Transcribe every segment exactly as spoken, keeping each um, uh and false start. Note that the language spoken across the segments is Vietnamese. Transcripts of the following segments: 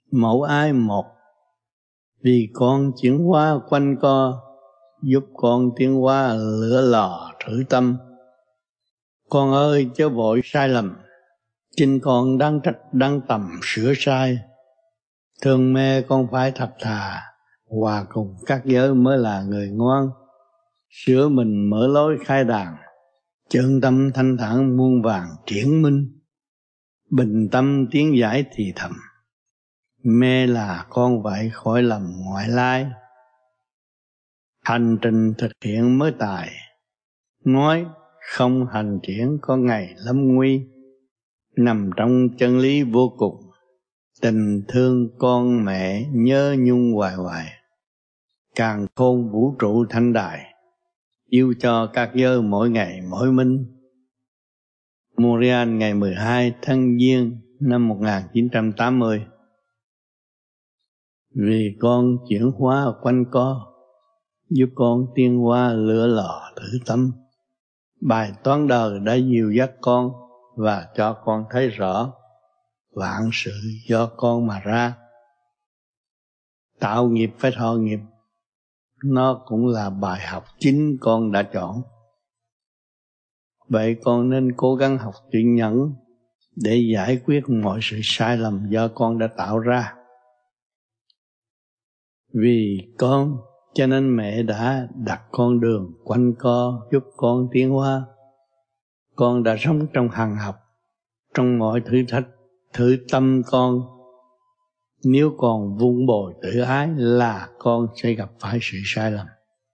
mẫu ai một. Vì con chuyển hóa quanh co, giúp con tiến hóa lửa lò thử tâm. Con ơi chớ vội sai lầm, chính con đang trách đang tầm sửa sai. Thương mê con phải thật thà, hòa cùng các giới mới là người ngoan. Sửa mình mở lối khai đàn, chân tâm thanh thản muôn vàng triển minh. Bình tâm tiếng giải thì thầm, mê là con vậy khỏi lầm ngoại lai. Hành trình thực hiện mới tài, nói không hành triển có ngày lâm nguy. Nằm trong chân lý vô cùng, tình thương con mẹ nhớ nhung hoài hoài. Càng khôn vũ trụ thanh đài, yêu cho các giới mỗi ngày mỗi minh. Montreal ngày mười hai tháng Giêng năm một nghìn chín trăm tám mươi. Vì con chuyển hóa quanh co, giúp con tiến hóa lửa lò thử tâm. Bài toán đời đã dìu dắt con và cho con thấy rõ vạn sự do con mà ra. Tạo nghiệp phải thọ nghiệp, nó cũng là bài học chính con đã chọn. Vậy con nên cố gắng học chữ nhẫn để giải quyết mọi sự sai lầm do con đã tạo ra. Vì con cho nên mẹ đã đặt con đường quanh co giúp con tiến hóa. Con đã sống trong hàng học, trong mọi thử thách, thử tâm con. Nếu còn vun bồi tự ái là con sẽ gặp phải sự sai lầm.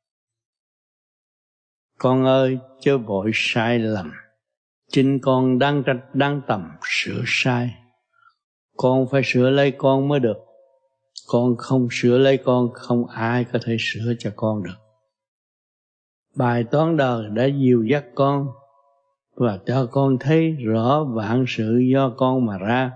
Con ơi chớ vội sai lầm, chính con đang trách đang tầm sửa sai. Con phải sửa lấy con mới được. Con không sửa lấy con, không ai có thể sửa cho con được. Bài toán đời đã dìu dắt con và cho con thấy rõ vạn sự do con mà ra.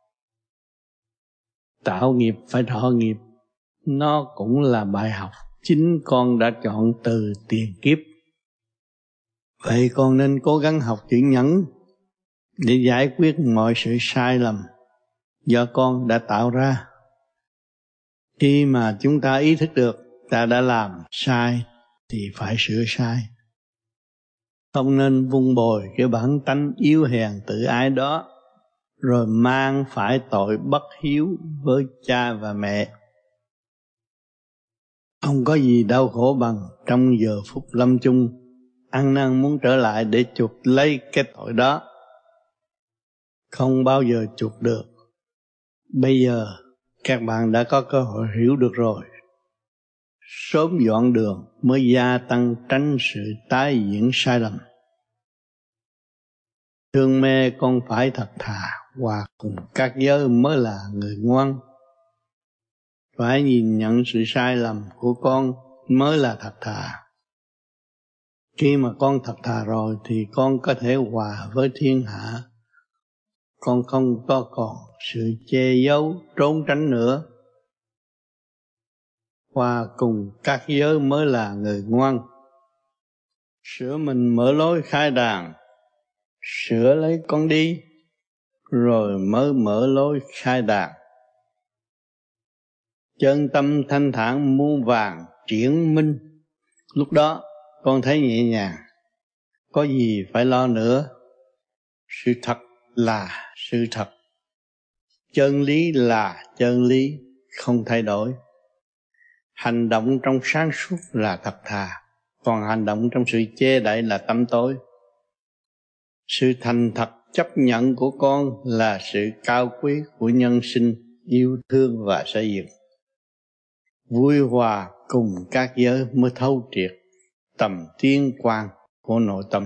Tạo nghiệp phải thọ nghiệp, nó cũng là bài học chính con đã chọn từ tiền kiếp. Vậy con nên cố gắng học chữ nhẫn để giải quyết mọi sự sai lầm do con đã tạo ra. Khi mà chúng ta ý thức được ta đã làm sai thì phải sửa sai. Không nên vun bồi cái bản tánh yếu hèn tự ái đó, rồi mang phải tội bất hiếu với cha và mẹ. Không có gì đau khổ bằng trong giờ phút lâm chung, ăn năn muốn trở lại để chuộc lấy cái tội đó. Không bao giờ chuộc được. Bây giờ các bạn đã có cơ hội hiểu được rồi. Sớm dọn đường mới gia tăng tránh sự tái diễn sai lầm. Thương mê con phải thật thà, hòa cùng các giới mới là người ngoan. Phải nhìn nhận sự sai lầm của con mới là thật thà. Khi mà con thật thà rồi thì con có thể hòa với thiên hạ. Con không có còn sự che giấu, trốn tránh nữa. Hòa cùng các giới mới là người ngoan. Sửa mình mở lối khai đàn, sửa lấy con đi, rồi mới mở lối khai đàn. Chân tâm thanh thản muôn vàng triển minh. Lúc đó con thấy nhẹ nhàng, có gì phải lo nữa. Sự thật là sự thật, chân lý là chân lý, không thay đổi. Hành động trong sáng suốt là thật thà, còn hành động trong sự che đậy là tăm tối. Sự thành thật chấp nhận của con là sự cao quý của nhân sinh, yêu thương và xây dựng. Vui hòa cùng các giới mới thấu triệt tầm tiên quang của nội tâm.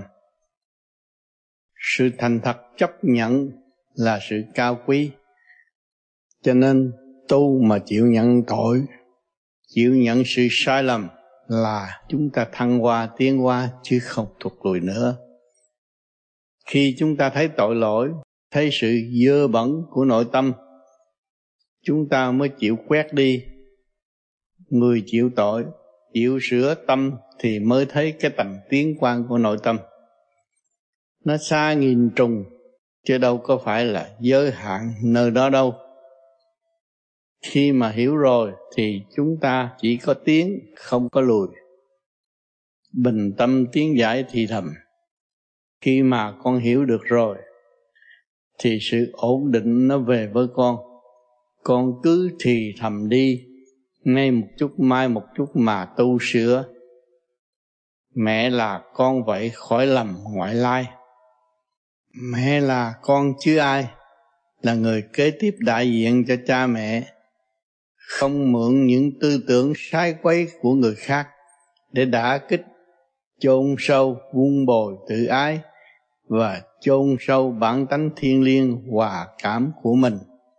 Sự thành thật chấp nhận là sự cao quý. Cho nên tu mà chịu nhận tội, chịu nhận sự sai lầm là chúng ta thăng hoa tiến hóa chứ không thụt lùi nữa. Khi chúng ta thấy tội lỗi, thấy sự dơ bẩn của nội tâm, chúng ta mới chịu quét đi. Người chịu tội, chịu sửa tâm thì mới thấy cái tầm tiến quan của nội tâm. Nó xa nghìn trùng, chứ đâu có phải là giới hạn nơi đó đâu. Khi mà hiểu rồi thì chúng ta chỉ có tiến, không có lùi. Bình tâm tiến giải thì thầm. Khi mà con hiểu được rồi thì sự ổn định nó về với con. Con cứ thì thầm đi, ngay một chút mai một chút mà tu sửa. Mẹ là con vậy khỏi lầm ngoại lai. Mẹ là con chứ ai, là người kế tiếp đại diện cho cha mẹ. Không mượn những tư tưởng sai quấy của người khác để đả kích, chôn sâu, vun bồi tự ái và chôn sâu bản tánh thiêng liêng hòa cảm của mình.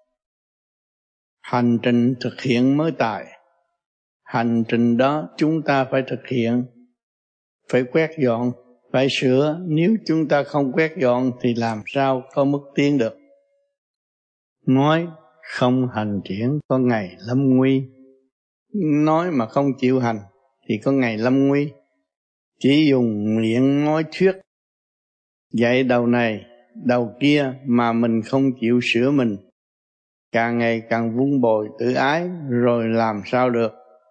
Hành trình thực hiện mới tài. Hành trình đó chúng ta phải thực hiện, phải quét dọn, phải sửa. Nếu chúng ta không quét dọn thì làm sao có mức tiến được. Nói không hành triển có ngày lâm nguy. Nói mà không chịu hành thì có ngày lâm nguy. Chỉ dùng miệng nói thuyết, dạy đầu này, đầu kia mà mình không chịu sửa mình, càng ngày càng vun bồi tự ái rồi làm sao được.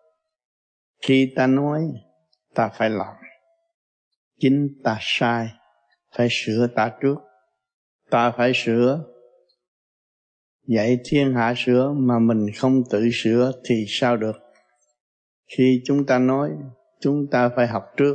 Khi ta nói, ta phải làm. Chính ta sai, phải sửa ta trước. Ta phải sửa. Dạy thiên hạ sửa mà mình không tự sửa thì sao được. Khi chúng ta nói, chúng ta phải học trước.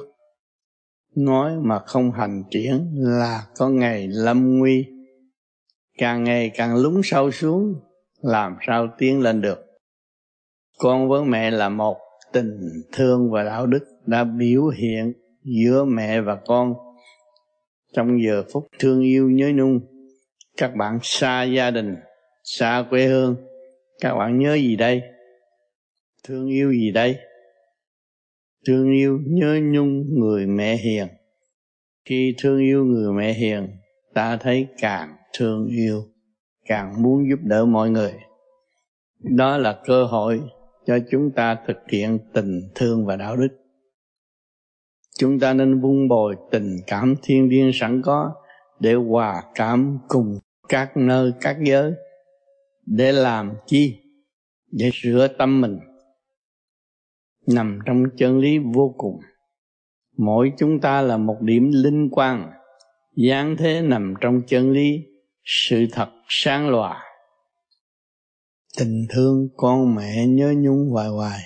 Nói mà không hành triển là có ngày lâm nguy. Càng ngày càng lún sâu xuống, làm sao tiến lên được. Con với mẹ là một, tình thương và đạo đức đã biểu hiện giữa mẹ và con. Trong giờ phút thương yêu nhớ nhung, các bạn xa gia đình, xa quê hương, các bạn nhớ gì đây? Thương yêu gì đây? Thương yêu nhớ nhung người mẹ hiền. Khi thương yêu người mẹ hiền, ta thấy càng thương yêu, càng muốn giúp đỡ mọi người. Đó là cơ hội cho chúng ta thực hiện tình thương và đạo đức. Chúng ta nên vun bồi tình cảm thiên liêng sẵn có để hòa cảm cùng các nơi các giới. Để làm chi? Để sửa tâm mình. Nằm trong chân lý vô cùng. Mỗi chúng ta là một điểm linh quang, dáng thế nằm trong chân lý, sự thật sáng lòa. Tình thương con mẹ nhớ nhung hoài hoài.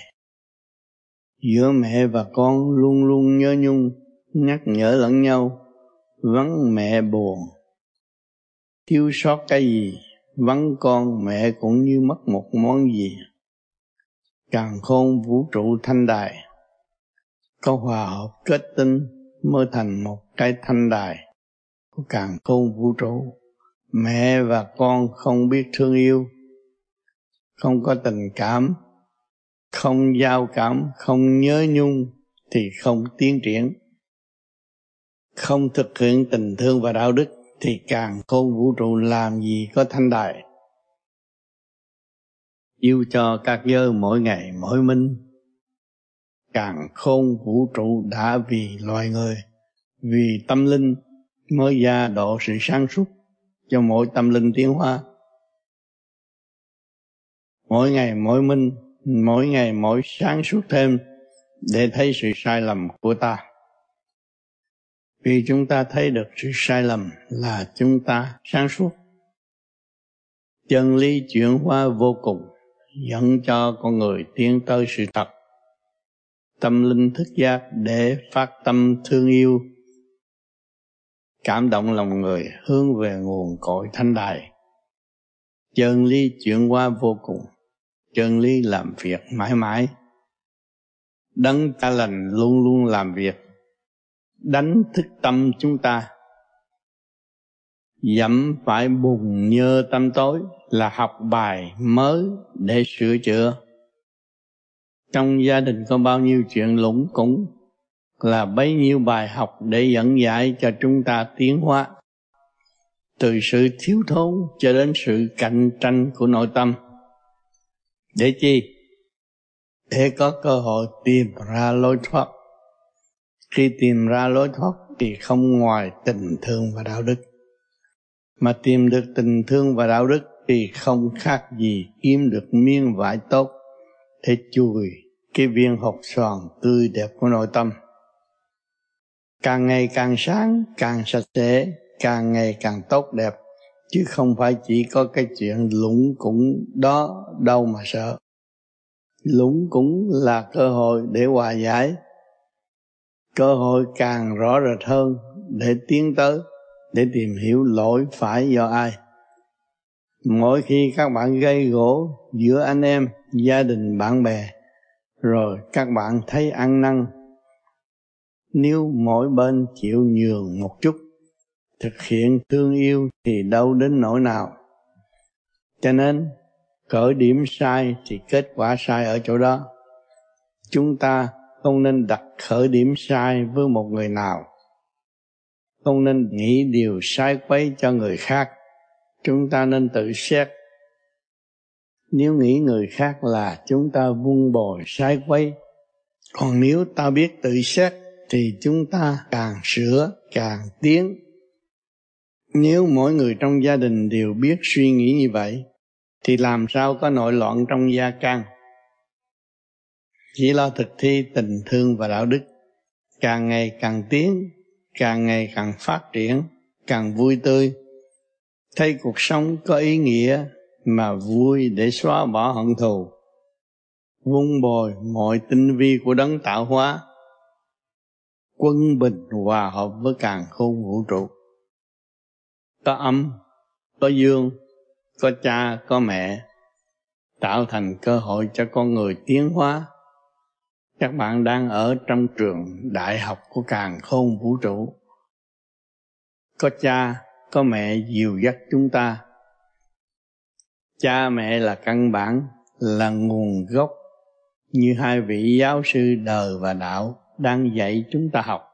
Giữa mẹ và con luôn luôn nhớ nhung, nhắc nhở lẫn nhau. Vắng mẹ buồn, thiếu sót cái gì, vắng con mẹ cũng như mất một món gì. Càn khôn vũ trụ thanh đài, có hòa hợp kết tinh mới thành một cái thanh đài của càn khôn vũ trụ. Mẹ và con không biết thương yêu, không có tình cảm, không giao cảm, không nhớ nhung thì không tiến triển. Không thực hiện tình thương và đạo đức thì càn khôn vũ trụ làm gì có thanh đài. Yêu cho các giới mỗi ngày mỗi minh. Càn khôn vũ trụ đã vì loài người, vì tâm linh mới gia độ sự sáng suốt cho mỗi tâm linh tiến hóa. Mỗi ngày mỗi minh, mỗi ngày mỗi sáng suốt thêm để thấy sự sai lầm của ta. Vì chúng ta thấy được sự sai lầm là chúng ta sáng suốt. Chân lý chuyển hóa vô cùng dẫn cho con người tiến tới sự thật. Tâm linh thức giác để phát tâm thương yêu, cảm động lòng người hướng về nguồn cội thanh đài. Chân lý chuyển hóa vô cùng, chân lý làm việc mãi mãi. Đấng ta lành luôn luôn làm việc, đánh thức tâm chúng ta. Dẫm phải bùn nhơ tâm tối là học bài mới để sửa chữa. Trong gia đình có bao nhiêu chuyện lũng củng là bấy nhiêu bài học để dẫn giải cho chúng ta tiến hóa. Từ sự thiếu thốn cho đến sự cạnh tranh của nội tâm. Để chi? Để có cơ hội tìm ra lối thoát. Khi tìm ra lối thoát thì không ngoài tình thương và đạo đức. Mà tìm được tình thương và đạo đức thì không khác gì kiếm được miếng vải tốt để chùi cái viên hột xoàn tươi đẹp của nội tâm. Càng ngày càng sáng, càng sạch sẽ, càng ngày càng tốt đẹp, chứ không phải chỉ có cái chuyện lũng củng đó đâu mà sợ. Lũng củng là cơ hội để hòa giải, cơ hội càng rõ rệt hơn để tiến tới, để tìm hiểu lỗi phải do ai. Mỗi khi các bạn gây gổ giữa anh em, gia đình, bạn bè, rồi các bạn thấy ăn năn, nếu mỗi bên chịu nhường một chút, thực hiện thương yêu thì đâu đến nỗi nào. Cho nên khởi điểm sai thì kết quả sai ở chỗ đó. Chúng ta không nên đặt khởi điểm sai với một người nào, không nên nghĩ điều sai quấy cho người khác. Chúng ta nên tự xét. Nếu nghĩ người khác là chúng ta vun bồi sai quấy, còn nếu ta biết tự xét thì chúng ta càng sửa càng tiến. Nếu mỗi người trong gia đình đều biết suy nghĩ như vậy thì làm sao có nội loạn trong gia can. Chỉ lo thực thi tình thương và đạo đức, càng ngày càng tiến, càng ngày càng phát triển, càng vui tươi, thấy cuộc sống có ý nghĩa mà vui để xóa bỏ hận thù, vun bồi mọi tinh vi của đấng tạo hóa, quân bình hòa hợp với càn khôn vũ trụ. Có âm, có dương, có cha, có mẹ, tạo thành cơ hội cho con người tiến hóa. Các bạn đang ở trong trường đại học của càn khôn vũ trụ. Có cha, có mẹ dìu dắt chúng ta. Cha mẹ là căn bản, là nguồn gốc, như hai vị giáo sư đời và đạo đang dạy chúng ta học.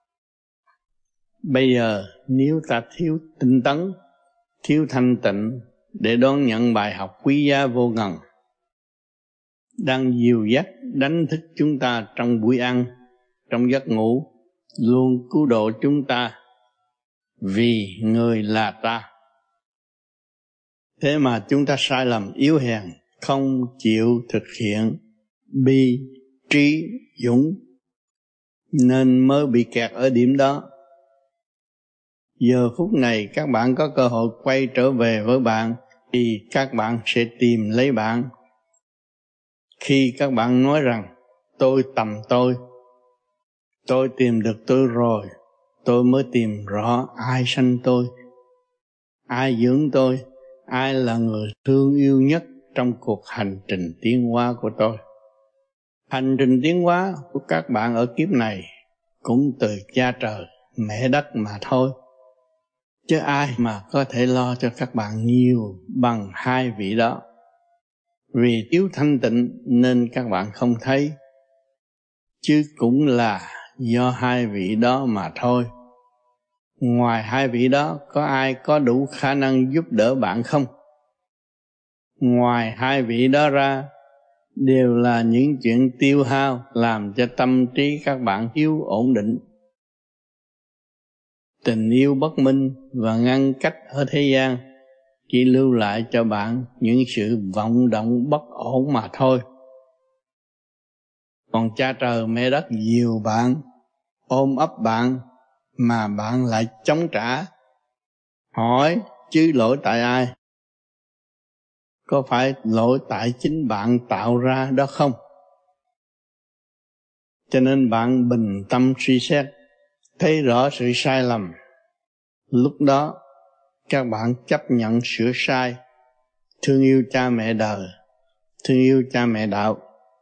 Bây giờ nếu ta thiếu tinh tấn, thiếu thanh tịnh để đón nhận bài học quý giá vô ngần, đang dìu dắt đánh thức chúng ta trong buổi ăn, trong giấc ngủ, luôn cứu độ chúng ta, vì người là ta. Thế mà chúng ta sai lầm yếu hèn, không chịu thực hiện bi, trí, dũng, nên mới bị kẹt ở điểm đó. Giờ phút này các bạn có cơ hội quay trở về với bạn thì các bạn sẽ tìm lấy bạn. Khi các bạn nói rằng tôi tầm tôi, tôi tìm được tôi rồi, tôi mới tìm rõ ai sanh tôi, ai dưỡng tôi, ai là người thương yêu nhất trong cuộc hành trình tiến hóa của tôi. Hành trình tiến hóa của các bạn ở kiếp này cũng từ cha trời, mẹ đất mà thôi. Chứ ai mà có thể lo cho các bạn nhiều bằng hai vị đó. Vì thiếu thanh tịnh nên các bạn không thấy, chứ cũng là do hai vị đó mà thôi. Ngoài hai vị đó có ai có đủ khả năng giúp đỡ bạn không? Ngoài hai vị đó ra đều là những chuyện tiêu hao làm cho tâm trí các bạn thiếu ổn định. Tình yêu bất minh và ngăn cách ở thế gian chỉ lưu lại cho bạn những sự vọng động bất ổn mà thôi. Còn cha trời mẹ đất dìu bạn, ôm ấp bạn, mà bạn lại chống trả. Hỏi chứ lỗi tại ai? Có phải lỗi tại chính bạn tạo ra đó không? Cho nên bạn bình tâm suy xét, thấy rõ sự sai lầm. Lúc đó các bạn chấp nhận sửa sai, thương yêu cha mẹ đời, thương yêu cha mẹ đạo.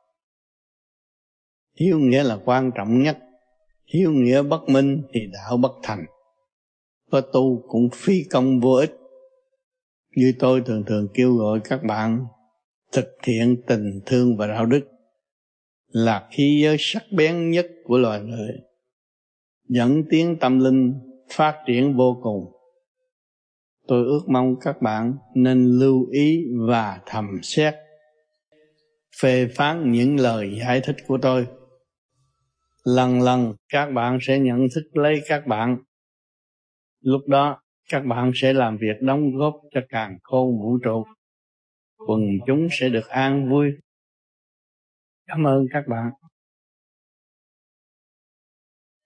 Hiếu nghĩa là quan trọng nhất. Hiếu nghĩa bất minh thì đạo bất thành. Có tu cũng phí công vô ích. Như tôi thường thường kêu gọi các bạn thực hiện tình thương và đạo đức là khí giới sắc bén nhất của loài người, dẫn tiến tâm linh phát triển vô cùng. Tôi ước mong các bạn nên lưu ý và thầm xét, phê phán những lời giải thích của tôi. Lần lần các bạn sẽ nhận thức lấy các bạn. Lúc đó các bạn sẽ làm việc đóng góp cho càn khôn vũ trụ. Quần chúng sẽ được an vui. Cảm ơn các bạn.